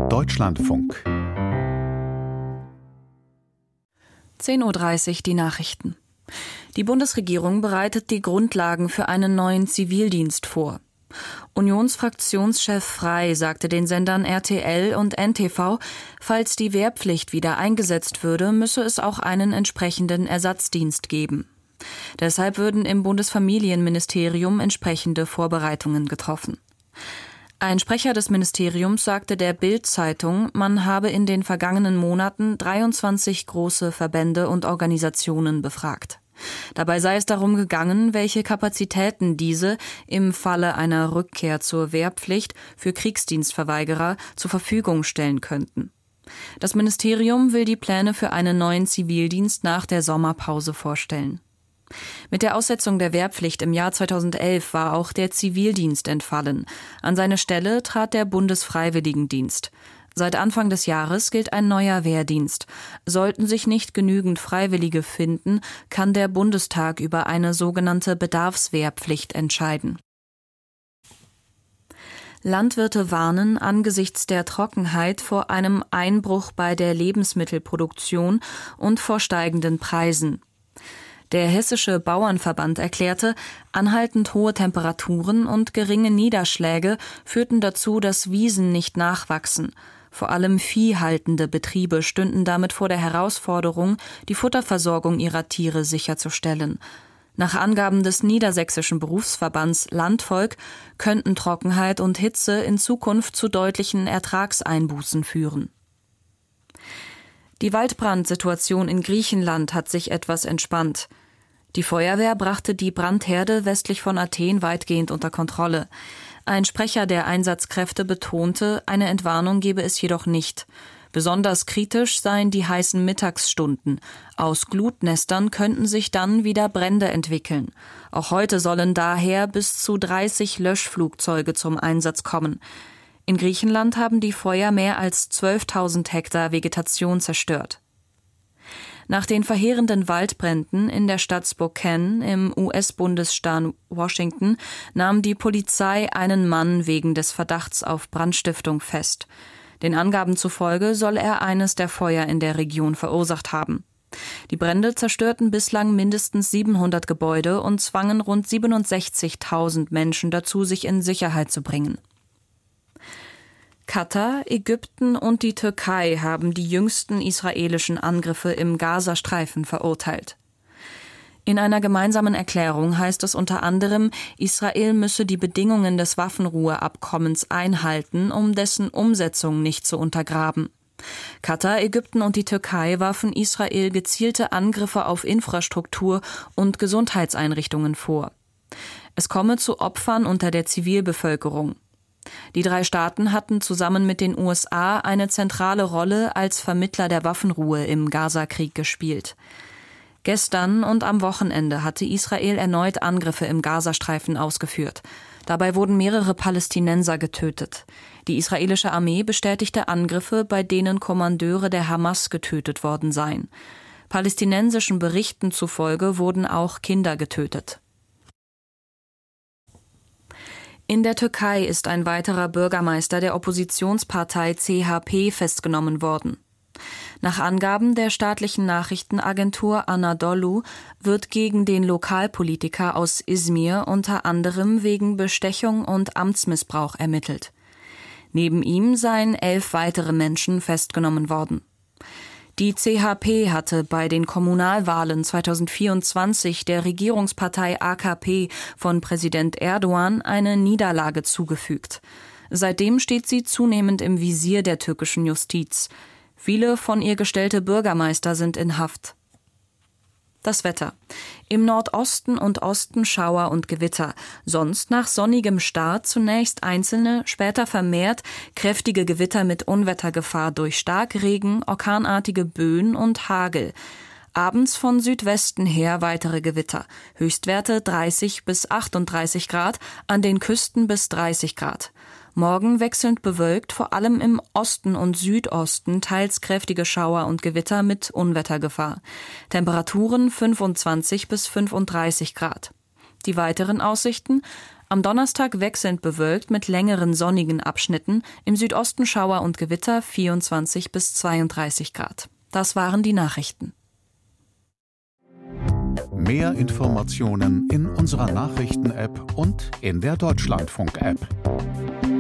Deutschlandfunk 10:30 Uhr die Nachrichten. Die Bundesregierung bereitet die Grundlagen für einen neuen Zivildienst vor. Unionsfraktionschef Frey sagte den Sendern RTL und NTV, falls die Wehrpflicht wieder eingesetzt würde, müsse es auch einen entsprechenden Ersatzdienst geben. Deshalb würden im Bundesfamilienministerium entsprechende Vorbereitungen getroffen. Ein Sprecher des Ministeriums sagte der Bild-Zeitung, man habe in den vergangenen Monaten 23 große Verbände und Organisationen befragt. Dabei sei es darum gegangen, welche Kapazitäten diese im Falle einer Rückkehr zur Wehrpflicht für Kriegsdienstverweigerer zur Verfügung stellen könnten. Das Ministerium will die Pläne für einen neuen Zivildienst nach der Sommerpause vorstellen. Mit der Aussetzung der Wehrpflicht im Jahr 2011 war auch der Zivildienst entfallen. An seine Stelle trat der Bundesfreiwilligendienst. Seit Anfang des Jahres gilt ein neuer Wehrdienst. Sollten sich nicht genügend Freiwillige finden, kann der Bundestag über eine sogenannte Bedarfswehrpflicht entscheiden. Landwirte warnen angesichts der Trockenheit vor einem Einbruch bei der Lebensmittelproduktion und vor steigenden Preisen. Der Hessische Bauernverband erklärte, anhaltend hohe Temperaturen und geringe Niederschläge führten dazu, dass Wiesen nicht nachwachsen. Vor allem viehhaltende Betriebe stünden damit vor der Herausforderung, die Futterversorgung ihrer Tiere sicherzustellen. Nach Angaben des Niedersächsischen Berufsverbands Landvolk könnten Trockenheit und Hitze in Zukunft zu deutlichen Ertragseinbußen führen. Die Waldbrandsituation in Griechenland hat sich etwas entspannt. Die Feuerwehr brachte die Brandherde westlich von Athen weitgehend unter Kontrolle. Ein Sprecher der Einsatzkräfte betonte, eine Entwarnung gebe es jedoch nicht. Besonders kritisch seien die heißen Mittagsstunden. Aus Glutnestern könnten sich dann wieder Brände entwickeln. Auch heute sollen daher bis zu 30 Löschflugzeuge zum Einsatz kommen. In Griechenland haben die Feuer mehr als 12.000 Hektar Vegetation zerstört. Nach den verheerenden Waldbränden in der Stadt Spokane im US-Bundesstaat Washington nahm die Polizei einen Mann wegen des Verdachts auf Brandstiftung fest. Den Angaben zufolge soll er eines der Feuer in der Region verursacht haben. Die Brände zerstörten bislang mindestens 700 Gebäude und zwangen rund 67.000 Menschen dazu, sich in Sicherheit zu bringen. Katar, Ägypten und die Türkei haben die jüngsten israelischen Angriffe im Gazastreifen verurteilt. In einer gemeinsamen Erklärung heißt es unter anderem, Israel müsse die Bedingungen des Waffenruheabkommens einhalten, um dessen Umsetzung nicht zu untergraben. Katar, Ägypten und die Türkei warfen Israel gezielte Angriffe auf Infrastruktur und Gesundheitseinrichtungen vor. Es komme zu Opfern unter der Zivilbevölkerung. Die drei Staaten hatten zusammen mit den USA eine zentrale Rolle als Vermittler der Waffenruhe im Gazakrieg gespielt. Gestern und am Wochenende hatte Israel erneut Angriffe im Gazastreifen ausgeführt. Dabei wurden mehrere Palästinenser getötet. Die israelische Armee bestätigte Angriffe, bei denen Kommandeure der Hamas getötet worden seien. Palästinensischen Berichten zufolge wurden auch Kinder getötet. In der Türkei ist ein weiterer Bürgermeister der Oppositionspartei CHP festgenommen worden. Nach Angaben der staatlichen Nachrichtenagentur Anadolu wird gegen den Lokalpolitiker aus Izmir unter anderem wegen Bestechung und Amtsmissbrauch ermittelt. Neben ihm seien 11 weitere Menschen festgenommen worden. Die CHP hatte bei den Kommunalwahlen 2024 der Regierungspartei AKP von Präsident Erdogan eine Niederlage zugefügt. Seitdem steht sie zunehmend im Visier der türkischen Justiz. Viele von ihr gestellte Bürgermeister sind in Haft. Das Wetter. Im Nordosten und Osten Schauer und Gewitter. Sonst nach sonnigem Start zunächst einzelne, später vermehrt kräftige Gewitter mit Unwettergefahr durch Starkregen, orkanartige Böen und Hagel. Abends von Südwesten her weitere Gewitter. Höchstwerte 30 bis 38 Grad, an den Küsten bis 30 Grad. Morgen wechselnd bewölkt, vor allem im Osten und Südosten teils kräftige Schauer und Gewitter mit Unwettergefahr. Temperaturen 25 bis 35 Grad. Die weiteren Aussichten: Am Donnerstag wechselnd bewölkt mit längeren sonnigen Abschnitten, im Südosten Schauer und Gewitter 24 bis 32 Grad. Das waren die Nachrichten. Mehr Informationen in unserer Nachrichten-App und in der Deutschlandfunk-App.